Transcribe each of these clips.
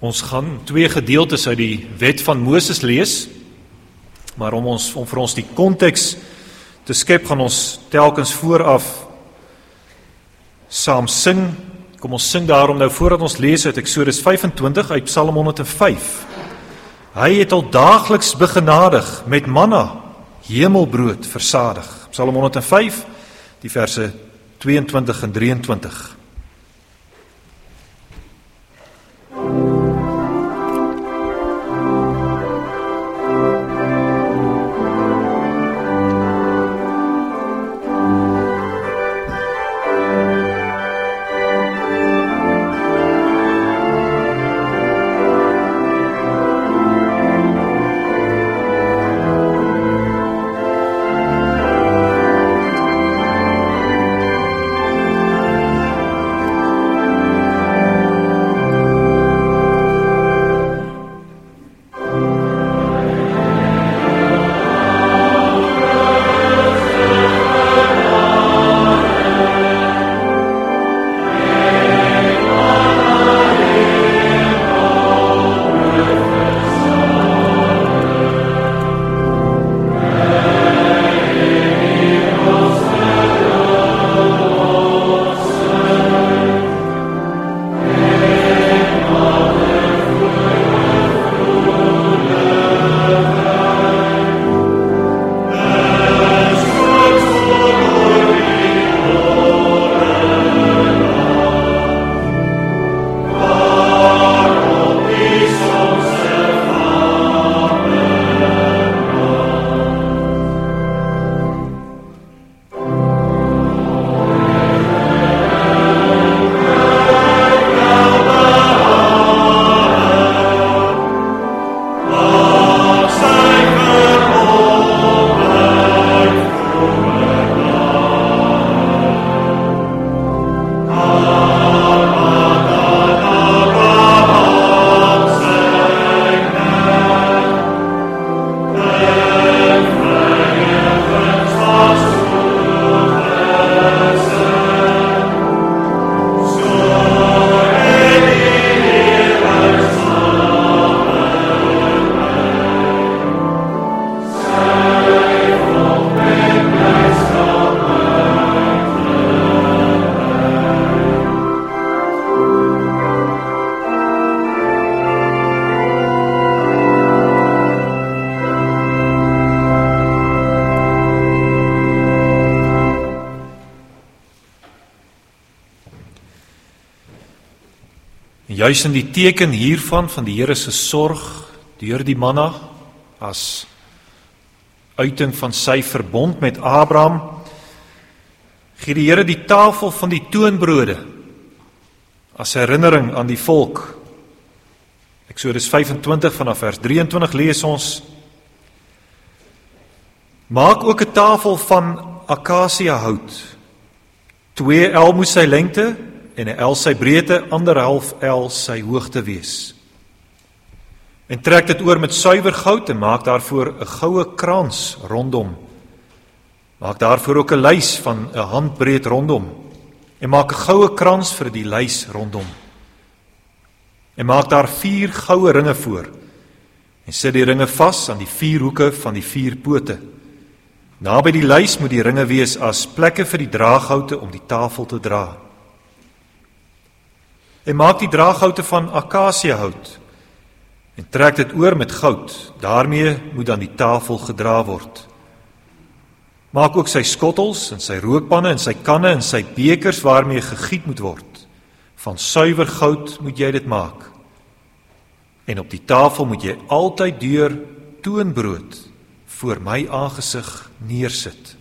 Ons gaan 2 gedeeltes uit die wet van Moses lees, maar om vir ons die konteks te skep, gaan ons telkens vooraf saam sing. Kom ons sing daarom nou voordat ons lees uit Eksodus 25 uit Psalm 105. Hy het al daagliks begenadig met manna, hemelbrood versadig. Psalm 105, die verse 22 en 23. Juis in die teken hiervan, van die Here se sorg deur die manna, as uiting van sy verbond met Abraham, gee die Here die tafel van die toonbrode, as herinnering aan die volk. Eksodus 25 vanaf vers 23 lees ons, maak ook 'n tafel van akasia hout, 2 el moes sy lengte, en 1 el sy breedte, 1,5 el sy hoogte wees. En trek dit oor met suiwer goud en maak daarvoor 'n goue krans rondom. Maak daarvoor ook 'n lys van 'n handbreed rondom. En maak 'n goue krans vir die lys rondom. En maak daar 4 goue ringe voor. En sit die ringe vas aan die 4 hoeke van die 4 pote. Naby die lys moet die ringe wees as plekke vir die draaghoute om die tafel te dra. En maak die draaghoute van akasia hout en trek dit oor met goud. Daarmee moet dan die tafel gedra word. Maak ook sy skottels en sy rookpanne en sy kanne en sy bekers waarmee gegiet moet word. Van suiwer goud moet jy dit maak. En op die tafel moet jy altyd deur toonbrood voor my aangesig neersit.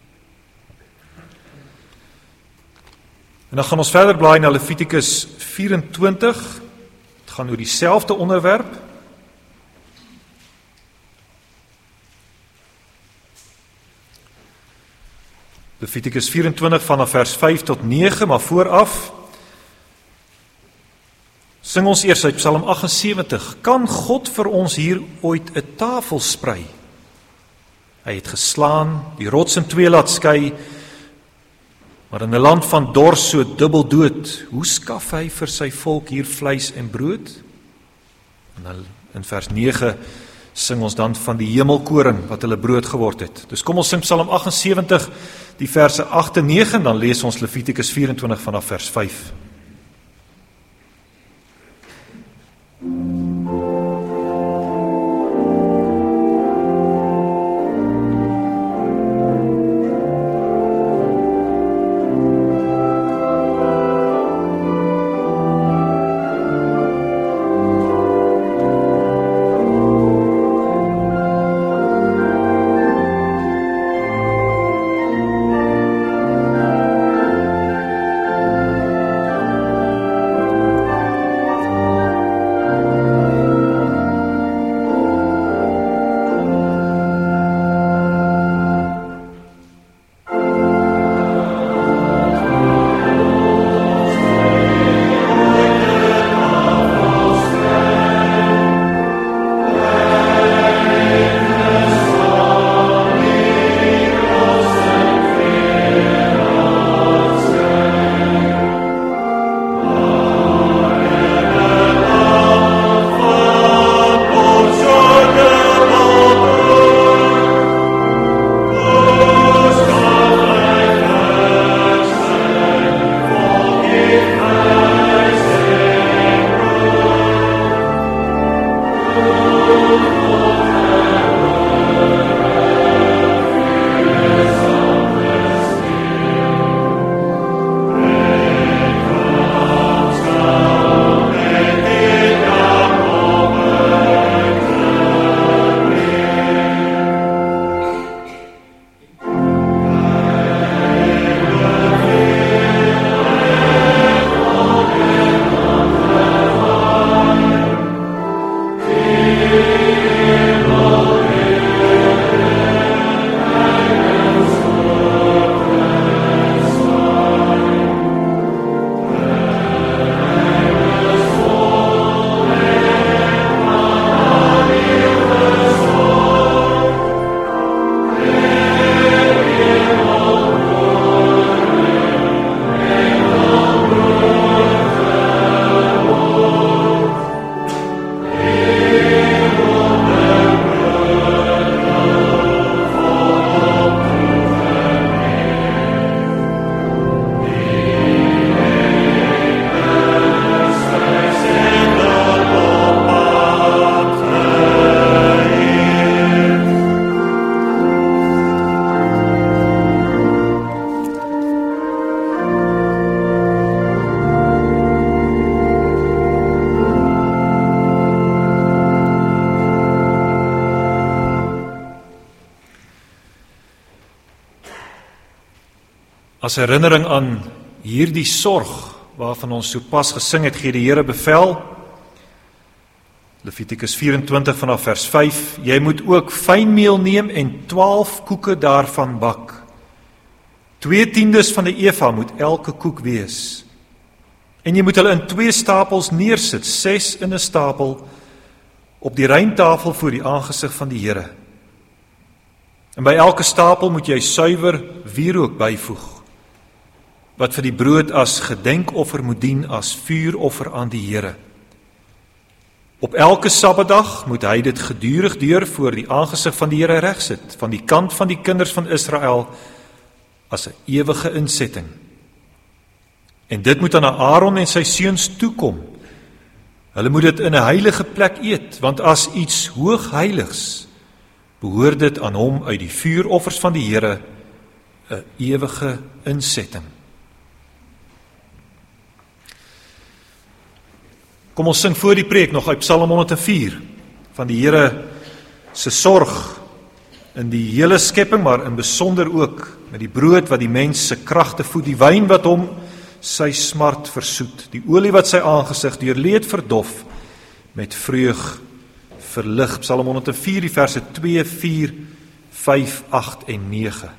En dan gaan ons verder blaai na Levitikus 24. Het gaan oor dieselfde onderwerp. Levitikus 24 vanaf vers 5 tot 9, maar vooraf sing ons eers uit Psalm 78. Kan God vir ons hier ooit 'n tafel sprei? Hy het geslaan, die rots in 2 laat skei, maar in 'n land van dors so dubbel dood, hoe skaf hy vir sy volk hier vleis en brood? En dan in vers 9 sing ons dan van die hemelkoring wat hulle brood geword het. Dus kom ons sing Psalm 78, die verse 8 en 9, en dan lees ons Levitikus 24 vanaf vers 5. As herinnering aan hierdie sorg waarvan ons sopas gesing het, gee die Here bevel, Levitikus 24 vanaf vers 5, jy moet ook fynmeel neem en 12 koeke daarvan bak. 2/10 van die eva moet elke koek wees. En jy moet hulle in 2 stapels neersit, 6 in 'n stapel, op die reintafel voor die aangesig van die Here. En by elke stapel moet jy suiwer wierook byvoeg, wat vir die brood as gedenkoffer moet dien as vuuroffer aan die Here. Op elke Sabbatdag moet hy dit gedurig deur voor die aangesig van die Here regsit, van die kant van die kinders van Israel, as 'n ewige insetting. En dit moet aan Aaron en sy seuns toekom. Hulle moet dit in 'n heilige plek eet, want as iets hoogheiligs, behoort dit aan hom uit die vuuroffers van die Here, 'n ewige insetting. Kom ons sing voor die preek nog uit Psalm 104, van die Here se sorg in die hele skepping, maar in besonder ook met die brood wat die mens se kragte voed, die wyn wat hom sy smart versoet, die olie wat sy aangesig deur leed verdof, met vreug verlig. Psalm 104, die verse 2, 4, 5, 8 en 9.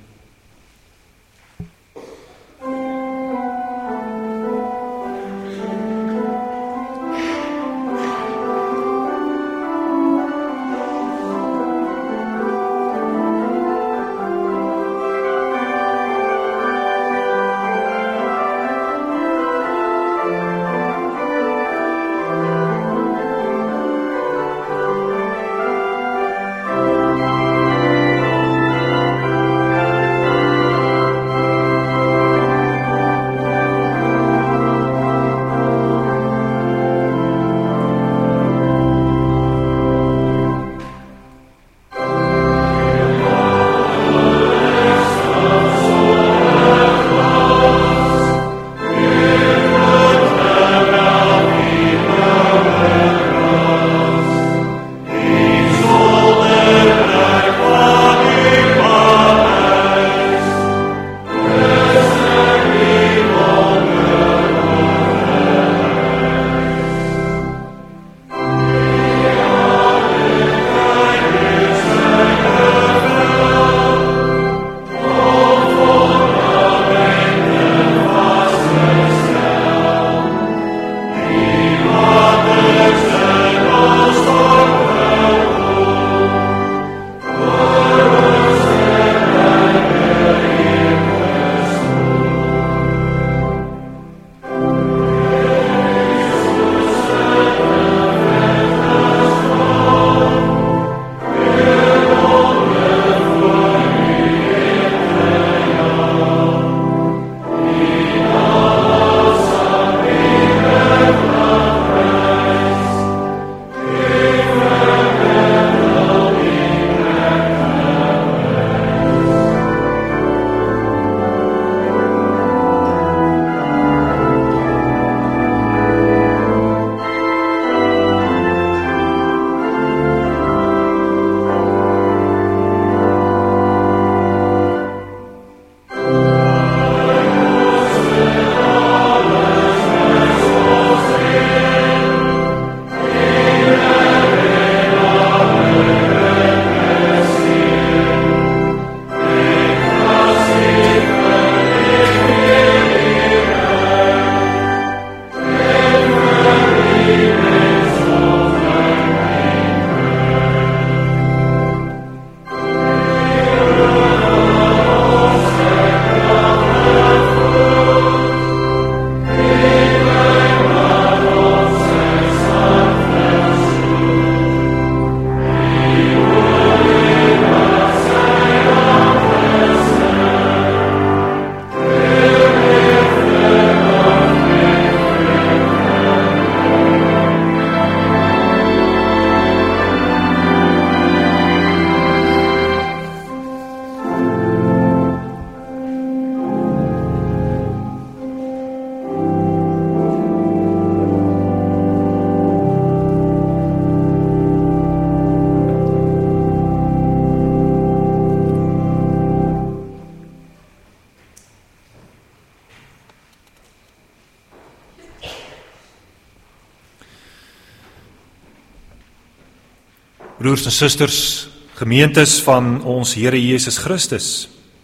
Broers en susters, gemeentes van ons Here Jesus Christus.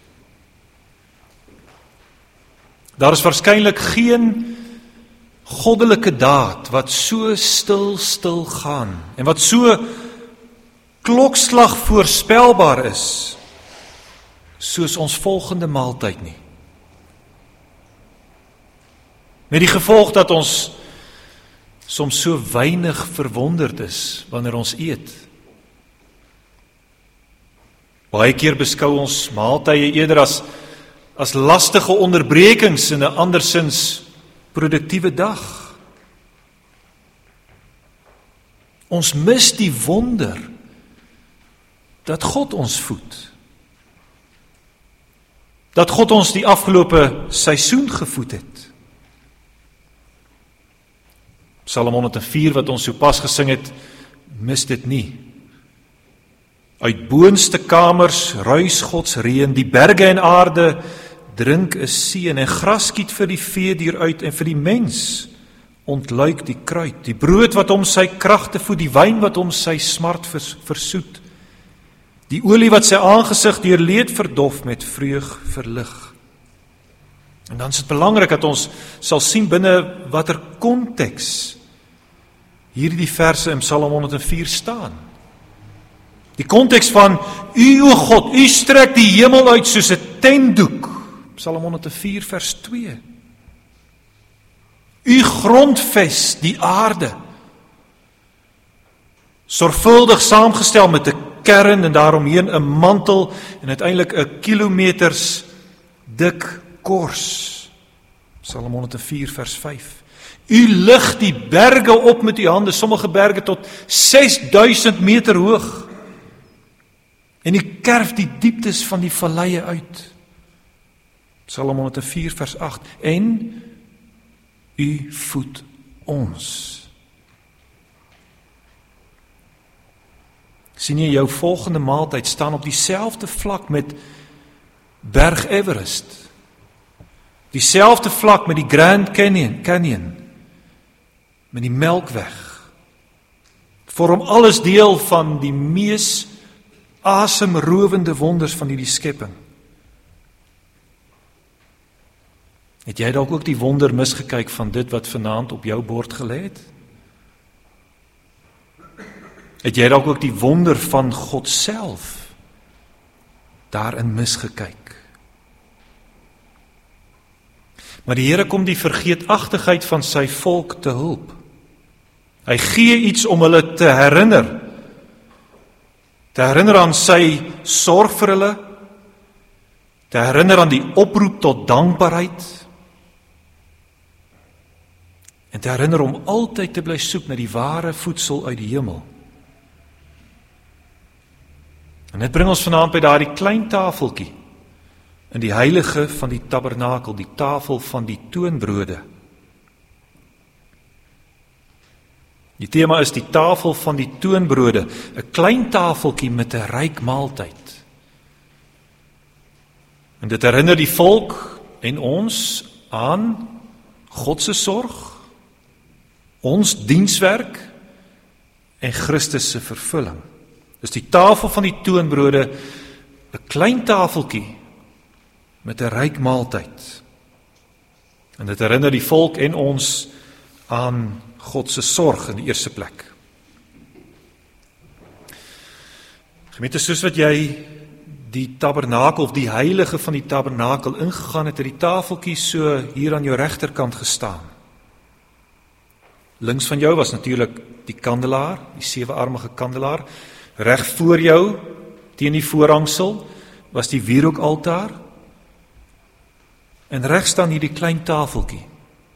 Daar is waarskynlik geen goddelike daad wat so stil gaan en wat so klokslag voorspelbaar is soos ons volgende maaltyd nie. Met die gevolg dat ons soms so weinig verwonderd is wanneer ons eet. Baie keer beskou ons maaltye eerder as lastige onderbrekings in 'n andersins produktiewe dag. Ons mis die wonder dat God ons voed. Dat God ons die afgelope seisoen gevoed het. Psalm 104 wat ons sopas gesing het, mis dit nie. Uit boonste kamers ruis Gods reën, die berge en aarde drink 'n seën en gras skiet vir die veedier uit en vir die mens ontluik die kruit, die brood wat hom sy kragte voed, die wyn wat hom sy smart versoet, die olie wat sy aangesig deur leed verdof met vreug verlig. En dan is dit belangrik dat ons sal sien binne watter konteks hierdie verse in Psalm 104 staan. Die konteks van, U o God, U strek die hemel uit soos 'n tentdoek. Psalm 104 vers 2. U grondves die aarde. Sorgvuldig saamgestel met 'n kern en daaromheen 'n mantel en uiteindelik 'n kilometers dik kors. Psalm 104 vers 5. U lig die berge op met U hande, sommige berge tot 6000 meter hoog. En U kerf die dieptes van die valleie uit. Psalm 104 vers 8. En U voed ons. Sien jy, jou volgende maaltyd staan op dieselfde vlak met Berg Everest. Dieselfde vlak met die Grand Canyon. Met die Melkweg. Vorm alles deel van die mees asemrowende wonders van hierdie skepping. Het jy dalk ook die wonder misgekyk van dit wat vanaand op jou bord gelê het? Het jy dalk ook die wonder van God self daarin misgekyk? Maar die Here kom die vergeetachtigheid van sy volk te hulp. Hy gee iets om hulle te herinner. Te herinner aan sy sorg vir hulle. Te herinner aan die oproep tot dankbaarheid. En te herinner om altyd te bly soek na die ware voedsel uit die hemel. En dit bring ons vanaand by daardie klein tafeltjie in die heilige van die tabernakel, die tafel van die toonbrode. Die tema is die tafel van die toonbrode, 'n klein tafeltjie met 'n ryk maaltyd. En dit herinner die volk en ons aan God se sorg, ons dienswerk en Christus se vervulling. Dis die tafel van die toonbrode, 'n klein tafeltjie met 'n ryk maaltyd. En dit herinner die volk en ons aan God se sorg in die eerste plek. Gemeente, soos wat jy die tabernakel of die heilige van die tabernakel ingegaan het, het die tafeltjie so hier aan jou regterkant gestaan. Links van jou was natuurlik die kandelaar, die 7-armige kandelaar. Reg voor jou, teen die voorhangsel, was die wierookaltaar. En regs staan hier die klein tafeltjie.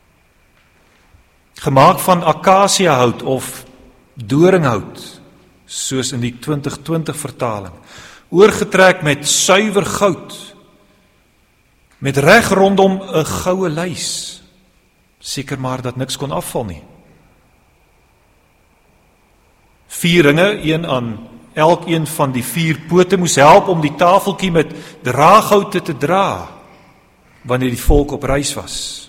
Gemaak van akasiahout of doringhout, soos in die 2020 vertaling. Oorgetrek met suiwer goud, met reg rondom 'n goue lys. Seker maar dat niks kon afval nie. 4 ringe, een aan elkeen van die 4 pote, moes help om die tafeltjie met draaghoute te dra, wanneer die volk op reis was.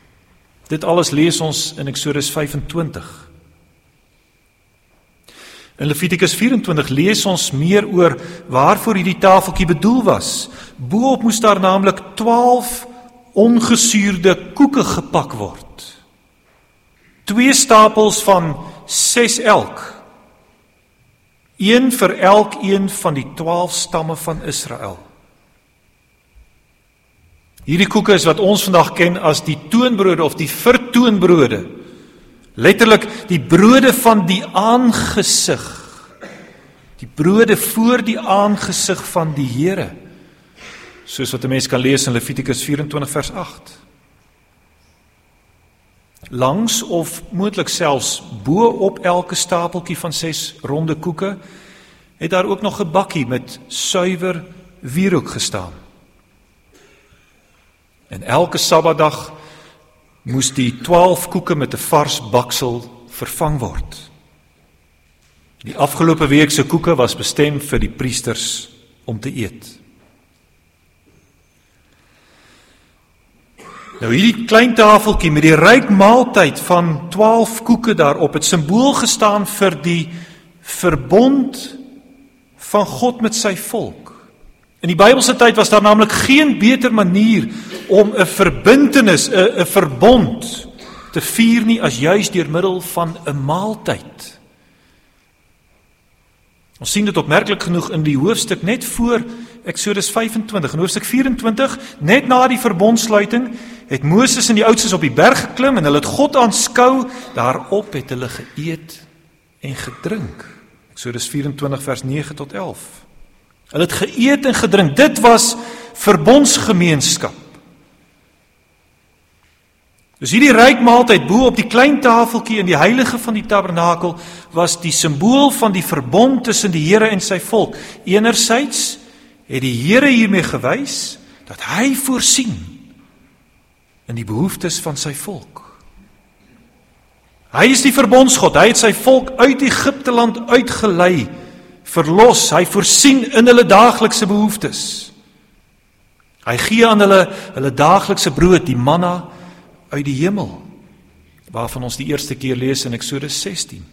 Dit alles lees ons in Eksodus 25. In Levitikus 24 lees ons meer oor waarvoor hierdie tafeltjie bedoel was. Boop moes daar naamlik 12 ongesuurde koeke gepak word. 2 stapels van 6 elk. 1 vir elkeen van die 12 stamme van Israel. Hierdie koeke is wat ons vandag ken as die toonbrode of die vertoonbrode. Letterlik die brode van die aangesig. Die brode voor die aangesig van die Here. Soos wat 'n mens kan lees in Levitikus 24 vers 8. Langs of moontlik selfs bo op elke stapeltjie van 6 ronde koeke het daar ook nog 'n bakkie met suiwer wierook gestaan. En elke Sabbatdag moes die 12 koeke met 'n vars baksel vervang word. Die afgelope week se koeke was bestem vir die priesters om te eet. Nou hierdie klein tafeltjie met die ryk maaltyd van 12 koeke daarop het simbool gestaan vir die verbond van God met sy volk. In die Bybelse tyd was daar naamlik geen beter manier om 'n verbintenis, 'n verbond te vier nie as juis deur middel van 'n maaltyd. Ons sien dit opmerklik genoeg in die hoofstuk net voor Eksodus 25. In hoofstuk 24, net na die verbondsluiting, het Moses en die oudses op die berg geklim en hulle het God aanskou. Daarop het hulle geëet en gedrink. Eksodus 24 vers 9 tot 11. Hulle het geëet en gedrink. Dit was verbondsgemeenskap. Dus hierdie ryk maaltyd bo op die klein tafeltjie in die heilige van die tabernakel was die simbool van die verbond tussen die Here en sy volk. Enerzijds het die Here hiermee gewys dat hy voorsien in die behoeftes van sy volk. Hy is die verbondsgod. Hy het sy volk uit Egipte land uitgelei, verlos. Hy voorsien in hulle daaglikse behoeftes. Hy gee aan hulle daaglikse brood, die manna uit die hemel, waarvan ons die eerste keer lees in Eksodus 16.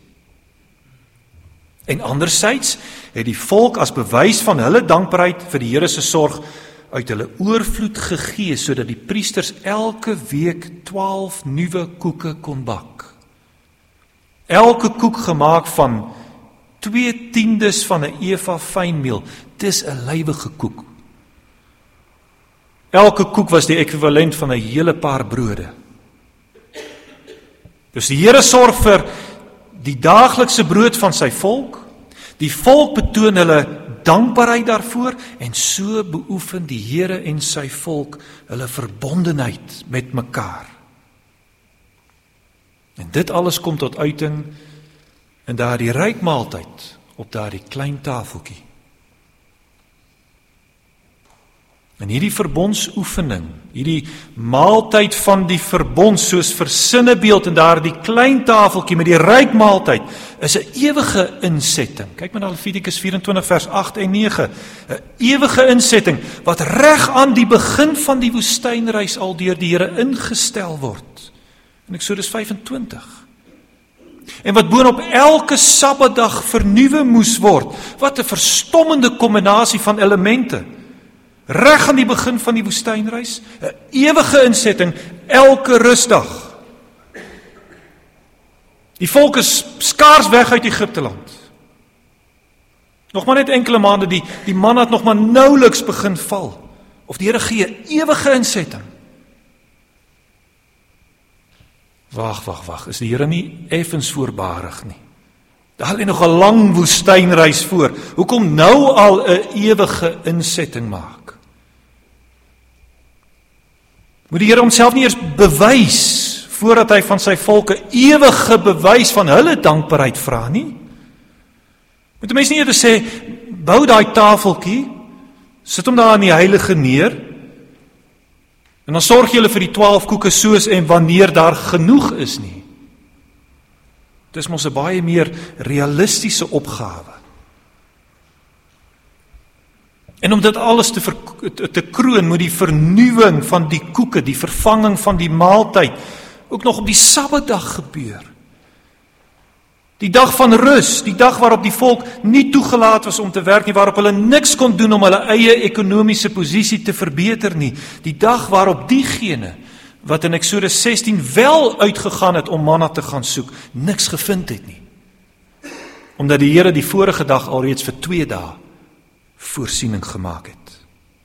En anderzijds het die volk as bewys van hulle dankbaarheid vir die Here se sorg uit hulle oorvloed gegee, sodat die priesters elke week 12 nuwe koeke kon bak. Elke koek gemaak van 2/10 van 'n eva fynmeel. Dis 'n lywige koek. Elke koek was die ekwivalent van 'n hele paar brode. Dus die Here sorg vir die daaglikse brood van sy volk. Die volk betoon hulle dankbaarheid daarvoor en so beoefen die Here en sy volk hulle verbondenheid met mekaar. En dit alles kom tot uiting in daardie ryk maaltyd op daardie klein tafeltjie. En hierdie verbondsoefening, hierdie maaltyd van die verbond soos versinnebeeld in daardie klein tafeltjie met die ryk maaltyd is 'n ewige insetting. Kyk maar na Levitikus 24 vers 8 en 9. 'n Ewige insetting wat reg aan die begin van die woestynreis al deur die Here ingestel word. In Eksodus 25. En wat boonop elke Sabbatdag vernuwe moes word. Wat 'n verstommende kombinasie van elemente. Reg aan die begin van die woestynreis, 'n ewige insetting elke rusdag. Die volk is skaars weg uit Egipte land. Nog maar net enkele maande, die manna het nog maar nouliks begin val. Of die Here gee 'n ewige insetting. Wag, is die Here nie effens voorbarig nie? Daar lê nog 'n lang woestynreis voor. Hoekom nou al 'n ewige insetting maak? Moet die Here homself nie eers bewys voordat hy van sy volk 'n ewige bewys van hulle dankbaarheid vra nie? Moet 'n mens nie eerder sê, bou daai tafeltjie, sit hom daar in die heilige neer, en dan sorg julle vir die 12 koeke soos en wanneer daar genoeg is nie. Dis mos 'n baie meer realistiese opgawe. En om dit alles te kroon, moet die vernuwing van die koeke, die vervanging van die maaltyd, ook nog op die Sabbatdag gebeur. Die dag van rus, die dag waarop die volk nie toegelaat was om te werk nie, waarop hulle niks kon doen om hulle eie ekonomiese posisie te verbeter nie. Die dag waarop diegene wat in Eksodus 16 wel uitgegaan het om manna te gaan soek, niks gevind het nie. Omdat die Here die vorige dag alreeds vir 2 dae voorsiening gemaak het.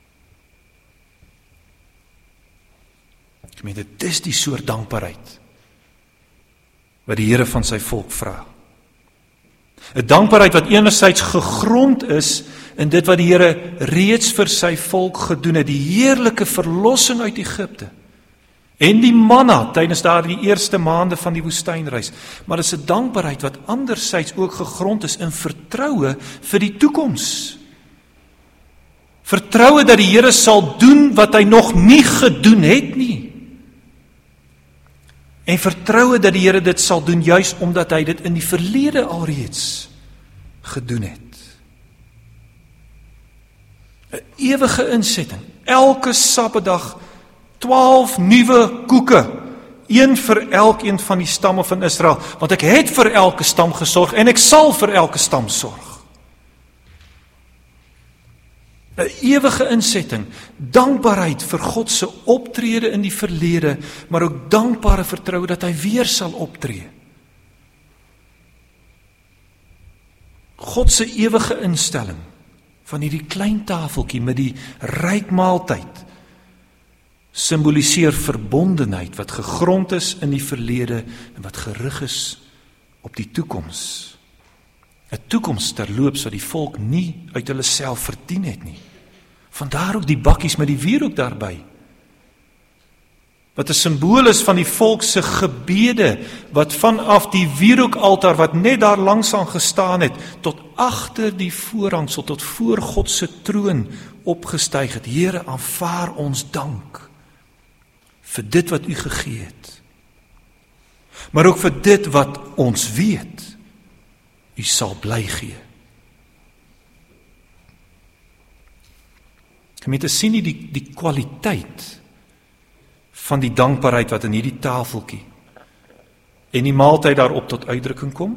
Ek meen, dit is die soort dankbaarheid wat die Here van sy volk vra. 'n dankbaarheid wat enerzijds gegrond is in dit wat die Here reeds vir sy volk gedoen het, die heerlike verlossing uit Egipte en die manna tydens daardie eerste maande van die woestynreis, maar dit is 'n dankbaarheid wat anderzijds ook gegrond is in vertroue vir die toekoms. Vertroue dat die Here sal doen wat hy nog nie gedoen het nie. En vertroue dat die Here dit sal doen juis omdat hy dit in die verlede alreeds gedoen het. 'n Ewige insetting. Elke Sabbatdag 12 nuwe koeke. Een vir elkeen van die stamme van Israel. Want ek het vir elke stam gesorg en ek sal vir elke stam sorg. 'n Ewige insetting, dankbaarheid vir God se optrede in die verlede, maar ook dankbare vertroue dat hy weer sal optree. God se ewige instelling van hierdie klein tafeltjie met die ryk maaltyd simboliseer verbondenheid wat gegrond is in die verlede en wat gerig is op die toekoms. 'n toekoms terloops wat die volk nie uit hulle self verdien het nie. Vandaar ook die bakkies met die wierook daarby. Wat 'n simbool is van die volk se gebede, wat vanaf die wierookaltaar wat net daar langs aan gestaan het, tot agter die voorhangsel, tot voor God se troon opgestyg het. Here, aanvaar ons dank vir dit wat u gegee het. Maar ook vir dit wat ons weet, u sal bly gee. Gemeente, sien nie die kwaliteit van die dankbaarheid wat in hierdie tafeltjie en die maaltyd daarop tot uitdrukking kom?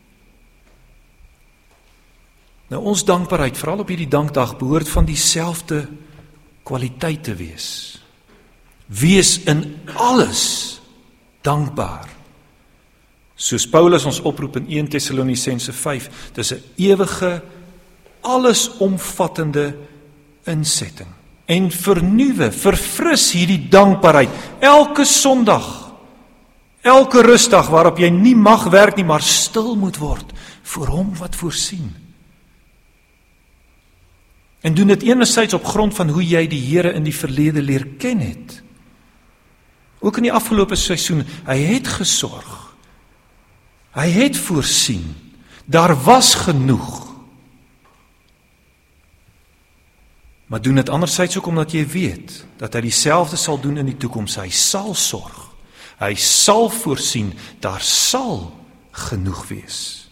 Nou, ons dankbaarheid, veral op hierdie dankdag, behoort van dieselfde kwaliteit te wees. Wees in alles dankbaar. Soos Paulus ons oproep in 1 Tessalonisense 5, dis 'n ewige, allesomvattende insetting. En vernuwe, verfris hierdie dankbaarheid elke Sondag, elke rusdag waarop jy nie mag werk nie, maar stil moet word voor hom wat voorsien. En doen dit enerzijds op grond van hoe jy die Here in die verlede leer ken het. Ook in die afgelope seisoen, hy het gesorg. Hy het voorsien. Daar was genoeg. Maar doen dit anderzijds ook omdat jy weet dat hy dieselfde sal doen in die toekoms. Hy sal sorg. Hy sal voorsien. Daar sal genoeg wees.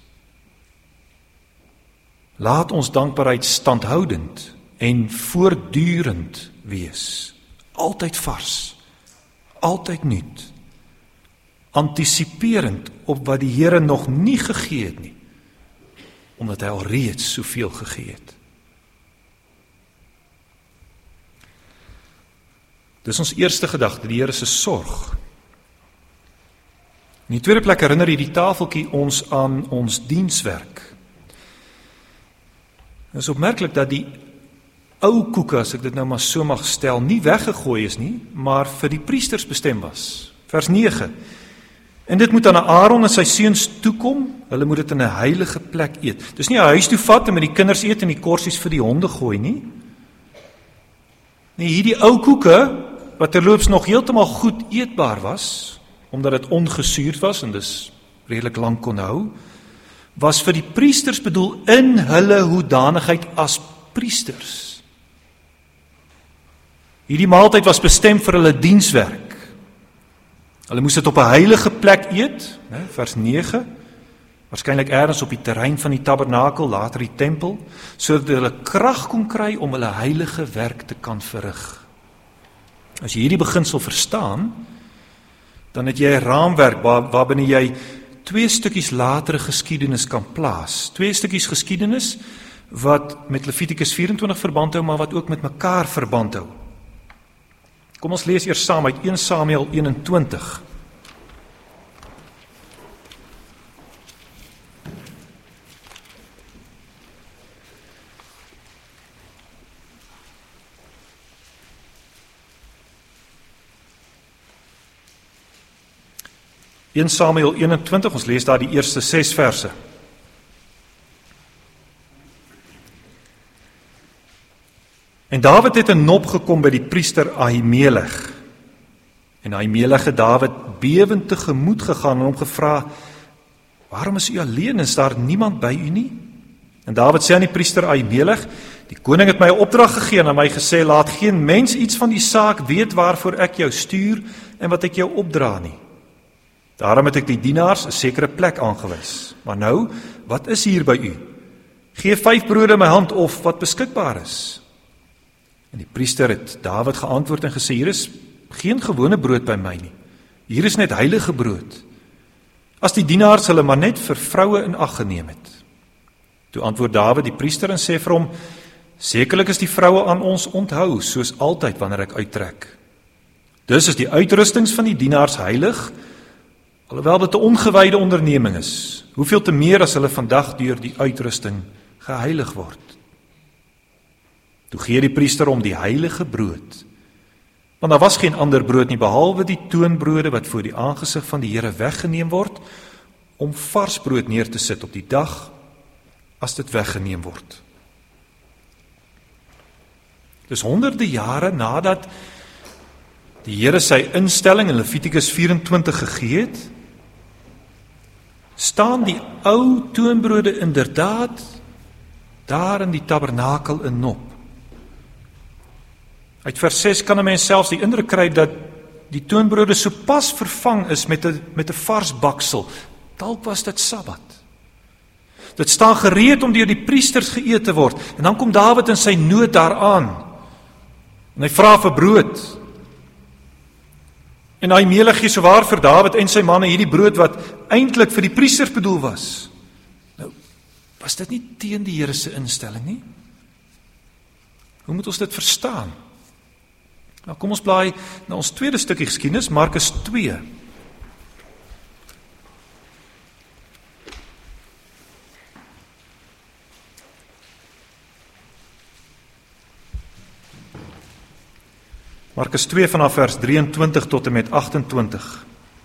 Laat ons dankbaarheid standhoudend en voortdurend wees. Altyd vars. Altyd nuut. Antisiperend op wat die Here nog nie gegee het nie. Omdat hy al reeds soveel gegee het. Dis ons eerste gedagte, die Here se sorg. In die tweede plek herinner hierdie tafeltjie ons aan ons dienswerk. Het is opmerklik dat die ou koeke, as ek dit nou maar so mag stel, nie weggegooi is nie, maar vir die priesters bestem was. Vers 9. En dit moet aan Aaron en sy seuns toekom, hulle moet dit in 'n heilige plek eet. Dis nie 'n huis toe vat en met die kinders eet en die korsies vir die honde gooi nie. Nee, hierdie ou koeke, wat terloops nog heeltemal goed eetbaar was, omdat dit ongesuurd was en dis redelik lank kon hou, was vir die priesters bedoel in hulle hoedanigheid as priesters. Hierdie maaltyd was bestem vir hulle dienswerk. Hulle moes dit op 'n heilige plek eet, vers 9, waarskynlik ergens op die terrein van die tabernakel, later die tempel, sodat hulle krag kon kry om hulle heilige werk te kan verrig. As jy hierdie beginsel verstaan, dan het jy 'n raamwerk waarbinne jy twee stukkies latere geskiedenis kan plaas. Twee stukkies geskiedenis wat met Levitikus 24 verband hou, maar wat ook met mekaar verband hou. Kom ons lees eers saam uit 1 Samuel 21. In Samuel 21, ons lees daar die eerste 6 verse. En Dawid het in Nob gekom by die priester Ahimelech. En Ahimelech het Dawid bewend tegemoet gegaan en hom gevra, waarom is u alleen, is daar niemand by u nie? En Dawid sê aan die priester Ahimelech, die koning het my 'n opdrag gegee en aan my gesê, laat geen mens iets van die saak weet waarvoor ek jou stuur en wat ek jou opdra nie. Daarom het ek die dienaars 'n sekere plek aangewys. Maar nou, wat is hier by u? Gee 5 brode in my hand of wat beskikbaar is. En die priester het Dawid geantwoord en gesê, hier is geen gewone brood by my nie. Hier is net heilige brood. As die dienaars hulle maar net vir vroue in ag geneem het. Toe antwoord Dawid die priester en sê vir hom, sekerlik is die vroue aan ons onthou, soos altyd wanneer ek uittrek. Dus is die uitrustings van die dienaars heilig, alhoewel dit 'n ongewyde onderneming is, hoeveel te meer as hulle vandag deur die uitrusting geheilig word. Toe gee die priester om die heilige brood, want daar was geen ander brood nie, behalwe die toonbrode wat voor die aangesig van die Here weggeneem word, om vars brood neer te sit op die dag, as dit weggeneem word. Dus honderde jare nadat die Here sy instelling in Levitikus 24 gegee het, staan die ou toonbrode inderdaad daar in die tabernakel in Nob. Uit vers 6 kan 'n mens selfs die indruk kry dat die toonbrode sopas vervang is met 'n vars baksel. Dalk was dit Sabbat. Dit staan gereed om deur die priesters geëet te word. En dan kom Dawid in sy nood daaraan. En hy vra vir brood. En Ahimelech gee sowaar vir Dawid en sy manne hierdie brood wat eintlik vir die priesters bedoel was. Nou, was dit nie teen die Here se instelling nie? Hoe moet ons dit verstaan? Nou kom ons blaai na ons tweede stukkie geskiedenis, Markus 2. Markus 2 vanaf vers 23 tot en met 28.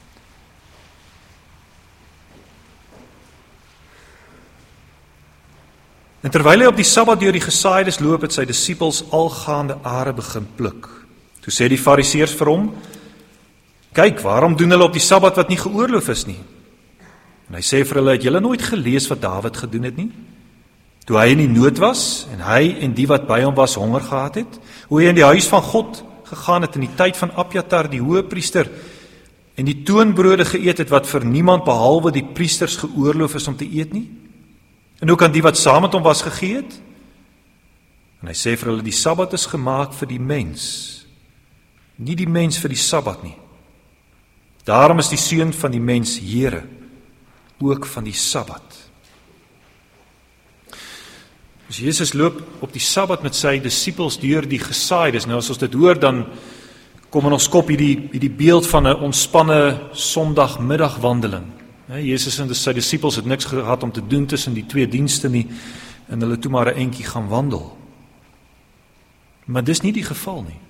En terwyl hy op die Sabbat deur die gesaaides loop, het sy disippels algaande are begin pluk. Toe sê die Fariseërs vir hom, kyk, waarom doen hulle op die Sabbat wat nie geoorloof is nie? En hy sê vir hulle, het julle nooit gelees wat Dawid gedoen het nie? Toe hy in die nood was, en hy en die wat by hom was honger gehad het, hoe hy in die huis van God gegaan het in die tyd van Abjatar, die hoëpriester, en die toonbrode geëet het wat vir niemand behalwe die priesters geoorloof is om te eet nie? En ook aan die wat saam met hom was gegee het? En hy sê vir hulle, die Sabbat is gemaak vir die mens, nie die mens vir die Sabbat nie. Daarom is die seun van die mens Here, ook van die Sabbat. Dus Jesus loop op die Sabbat met sy disippels deur die gesaaides. Nou as ons dit hoor, dan kom in ons kop hierdie beeld van 'n ontspanne Sondagmiddagwandeling. Jesus en sy disippels het niks gehad om te doen tussen die twee dienste nie, en hulle toe maar 'n entjie gaan wandel. Maar dis nie die geval nie.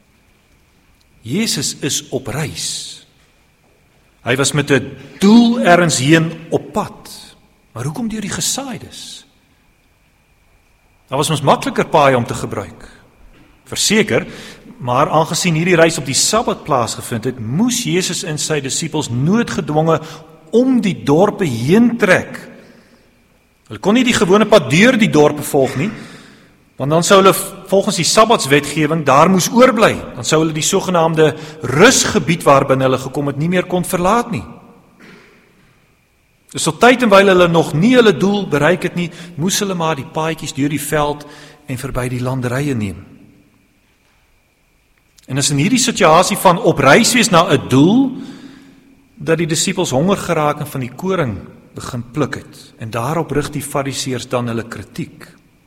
Jesus is op reis. Hy was met 'n doel ergens heen op pad. Maar hoekom deur die gesaaides? Daar was ons makliker paaie om te gebruik. Verseker, maar aangesien hierdie reis op die Sabbat plaasgevind het, moes Jesus en sy disippels noodgedwonge om die dorpe heen trek. Hulle kon nie die gewone pad deur die dorpe volg nie, want dan sou hulle volgens die Sabbatswetgewing daar moes oorbly. Dan sou hulle die sogenaamde rusgebied waarbinne hulle gekom het nie meer kon verlaat nie. Dus op tyd en wyl hulle nog nie hulle doel bereik het nie, moes hulle maar die paadjies deur die veld en verby die landerye neem. En as in hierdie situasie van op reis wees na 'n doel, dat die disippels honger geraak en van die koring begin pluk het. En daarop rig die fariseërs dan hulle kritiek.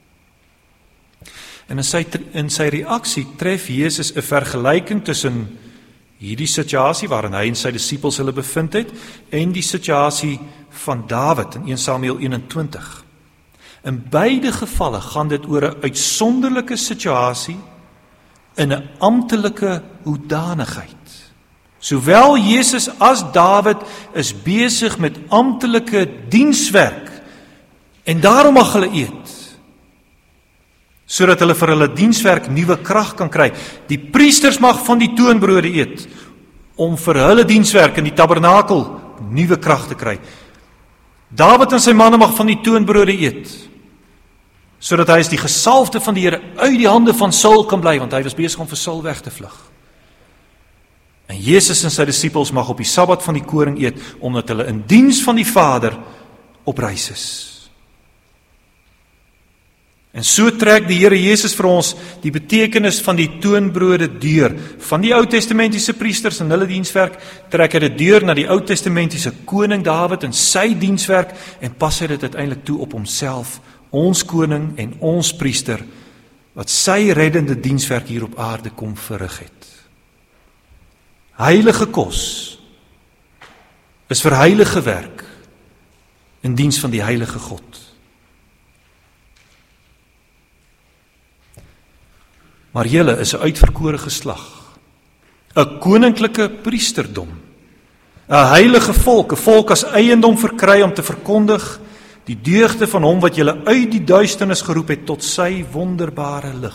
En in sy reaksie tref Jesus 'n vergelyking tussen hierdie situasie waarin hy en sy disippels hulle bevind het, en die situasie van Dawid in 1 Samuel 21. In beide gevalle gaan dit oor 'n uitsonderlike situasie in 'n amptelike hoedanigheid. Sowel Jesus as Dawid is besig met amptelike dienswerk, en daarom mag hulle eet, sodat hulle vir hulle dienswerk nuwe krag kan kry. Die priesters mag van die toonbrode eet, om vir hulle dienswerk in die tabernakel nuwe krag te kry. Dawid en sy manne mag van die toonbrode eet, sodat hy as die gesalfde van die Here uit die hande van Saul kan bly, want hy was besig om vir Saul weg te vlug. En Jesus en sy disippels mag op die Sabbat van die koring eet, omdat hulle in diens van die Vader op reis is. En so trek die Here Jesus vir ons die betekenis van die toonbrode deur. Van die Ou-testamentiese priesters en hulle dienswerk, trek hy dit deur na die Ou-testamentiese koning Dawid en sy dienswerk, en pas hy dit uiteindelik toe op homself, ons koning en ons priester, wat sy reddende dienswerk hier op aarde kom verrig het. Heilige kos is vir heilige werk in diens van die heilige God. Maar julle is 'n uitverkore geslag, 'n koninklike priesterdom, 'n heilige volk, 'n volk as eiendom verkry om te verkondig die deugde van hom wat julle uit die duisternis geroep het tot sy wonderbare lig.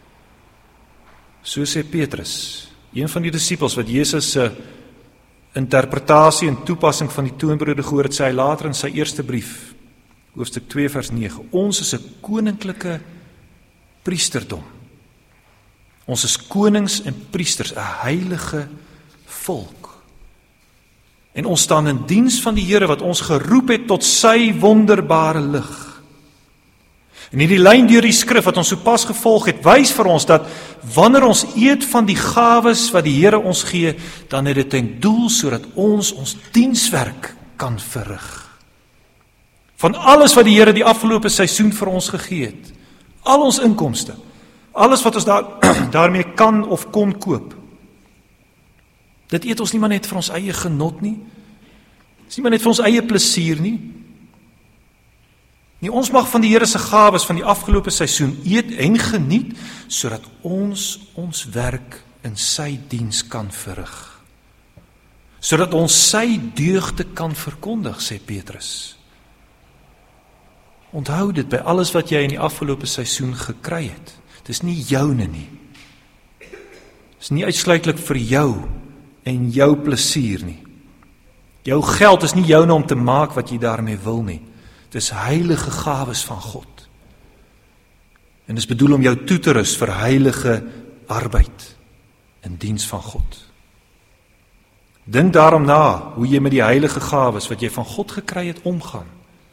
So sê Petrus, een van die disippels wat Jesus se interpretasie en toepassing van die toonbrode gehoor het, sê hy later in sy eerste brief, hoofstuk 2 vers 9, ons is 'n koninklike priesterdom. Ons is konings en priesters, 'n heilige volk. En ons staan in diens van die Here wat ons geroep het tot sy wonderbare lig. En hierdie lyn deur die skrif wat ons sopas gevolg het, wys vir ons dat wanneer ons eet van die gawes wat die Here ons gee, dan het dit ten doel sodat ons dienswerk kan verrig. Van alles wat die Here die afgelope seisoen vir ons gegee het, al ons inkomste, alles wat ons daarmee kan of kon koop, dit eet ons nie maar net vir ons eie genot nie, dis nie maar net vir ons eie plesier nie. Nee, ons mag van die Here se gawes van die afgelope seisoen eet en geniet, sodat ons werk in sy diens kan verrig. Sodat ons sy deugde kan verkondig, sê Petrus. Onthou dit by alles wat jy in die afgelope seisoen gekry het. Dit is nie joune nie. Dit is nie uitsluitlik vir jou en jou plesier nie. Jou geld is nie joune om te maak wat jy daarmee wil nie. Dit is heilige gawes van God. En dit is bedoel om jou toe te rus vir heilige arbeid in diens van God. Dink daarom na hoe jy met die heilige gawes wat jy van God gekry het omgaan.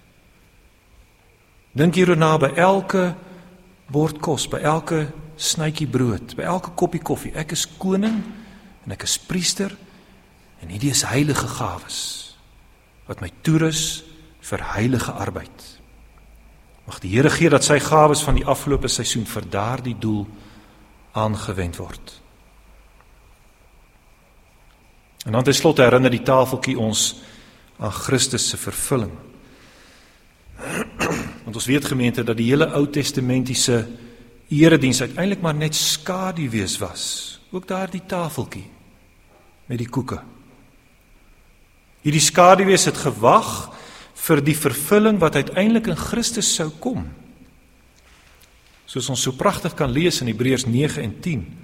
Dink hierna by elke bord kos, by elke snytjie brood, by elke koppie koffie. Ek is koning en ek is priester en hierdie is heilige gawes wat my toerus vir heilige arbeid. Mag die Here gee dat sy gawes van die afgelope seisoen vir daardie doel aangewend word. En dan ten slotte herinner die tafeltjie ons aan Christus se vervulling. Want ons weet gemeente dat die hele Ou-testamentiese erediens uiteindelik maar net skaduwees was. Ook daar die tafeltjie met die koeke. Hierdie skaduwees het gewag vir die vervulling wat uiteindelik in Christus sou kom. Soos ons so pragtig kan lees in Hebreërs 9 en 10.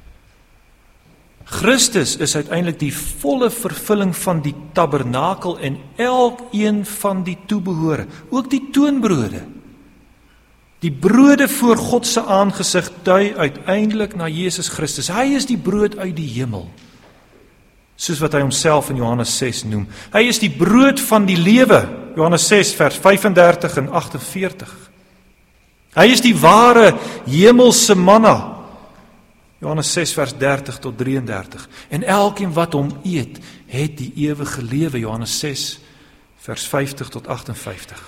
Christus is uiteindelik die volle vervulling van die tabernakel en elkeen van die toebehore, ook die toonbrode. Die brode voor God se aangesig dui uiteindelik na Jesus Christus. Hy is die brood uit die hemel, soos wat hy homself in Johannes 6 noem. Hy is die brood van die lewe, Johannes 6 vers 35 en 48. Hy is die ware hemelse manna, Johannes 6 vers 30 tot 33. En elkeen wat hom eet, het die ewige lewe. Johannes 6 vers 50 tot 58.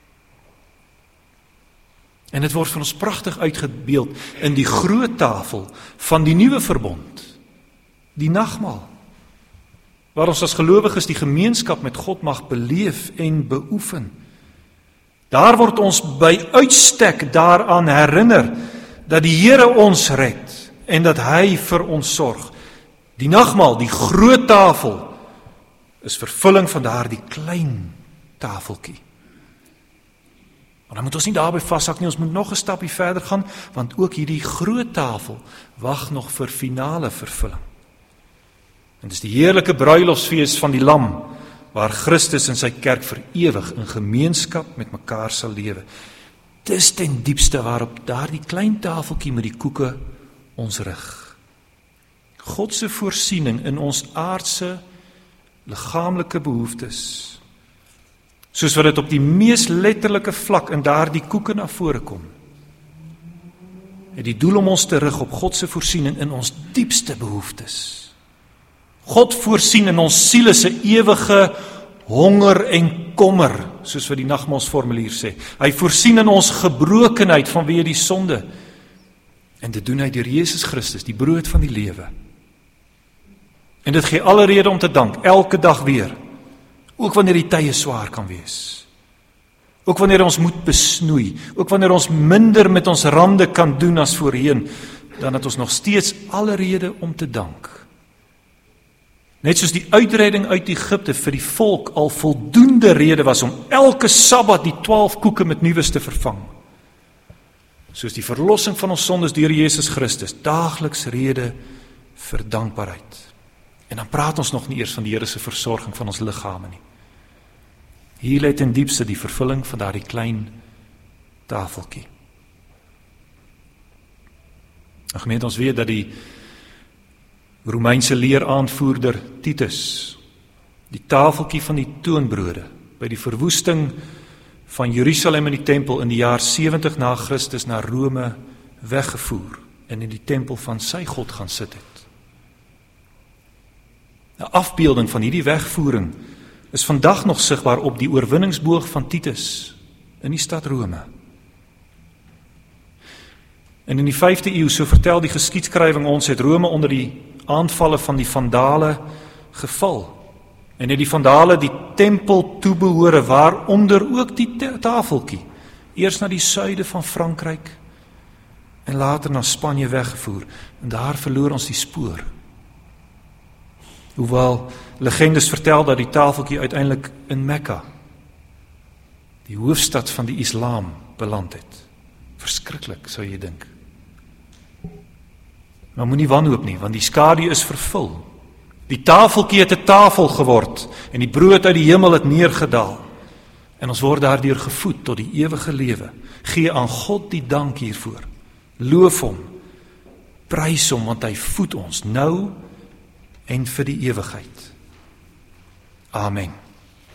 En dit word van ons pragtig uitgebeeld in die groot tafel van die nuwe verbond, die nagmaal, waar ons as gelowiges die gemeenskap met God mag beleef en beoefen. Daar word ons by uitstek daaraan herinner dat die Here ons red en dat hy vir ons sorg. Die nagmaal, die groot tafel, is vervulling van daardie klein tafeltjie. Maar dan moet ons nie daarby vashak nie, ons moet nog 'n stapie verder gaan, want ook hierdie groot tafel wag nog vir finale vervulling. En dis die heerlike bruilofsfees van die Lam, waar Christus en sy kerk vir ewig in gemeenskap met mekaar sal lewe. Dis ten diepste waarop daardie klein tafeltjie met die koeke ons rig. God se voorsiening in ons aardse, liggaamlike behoeftes, soos wat dit op die mees letterlike vlak in daardie koeke na vore kom, het die doel om ons te rig op God se voorsiening in ons diepste behoeftes. God voorsien in ons siele se ewige honger en kommer, soos wat die nagmaalsformulier sê. Hy voorsien in ons gebrokenheid vanweë die sonde. En dit doen hy deur Jesus Christus, die brood van die lewe. En dit gee alle rede om te dank, elke dag weer. Ook wanneer die tye swaar kan wees. Ook wanneer ons moet besnoei. Ook wanneer ons minder met ons rande kan doen as voorheen, dan het ons nog steeds alle rede om te dank. Net soos die uitredding uit Egipte vir die volk al voldoende rede was om elke Sabbat die 12 koeke met nuus te vervang. Soos die verlossing van ons sondes deur Jesus Christus, daagliks rede vir dankbaarheid. En dan praat ons nog nie eers van die Here se versorging van ons liggame nie. Hier lê ten diepste die vervulling van daardie klein tafeltjie. En gemeente, ons weet dat die Romeinse leeraanvoerder Titus die tafeltjie van die toonbrode by die verwoesting van Jerusalem in die tempel in die jaar 70 na Christus na Rome weggevoer en in die tempel van sy God gaan sit het. 'n Afbeelding van hierdie wegvoering is vandag nog sigbaar op die oorwinningsboog van Titus in die stad Rome. En in die 5de eeu, so vertel die geskiedskrywing ons, het Rome onder die aanvalle van die Vandale geval. En het die Vandale die tempel toebehore, waaronder ook die tafeltjie, eers na die suide van Frankryk en later na Spanje weggevoer. En daar verloor ons die spoor. Hoewel legendes vertel dat die tafeltjie uiteindelik in Mekka, die hoofstad van die Islam, beland het. Verskriklik, sou jy dink. Maar moenie wanhoop nie, want die skadu is vervul. Die tafeltjie het 'n tafel geword en die brood uit die hemel het neergedaal. En ons word daardeur gevoed tot die ewige lewe. Gee aan God die dank hiervoor. Loof hom. Prys hom, want hy voed ons nou en vir die ewigheid. Amen.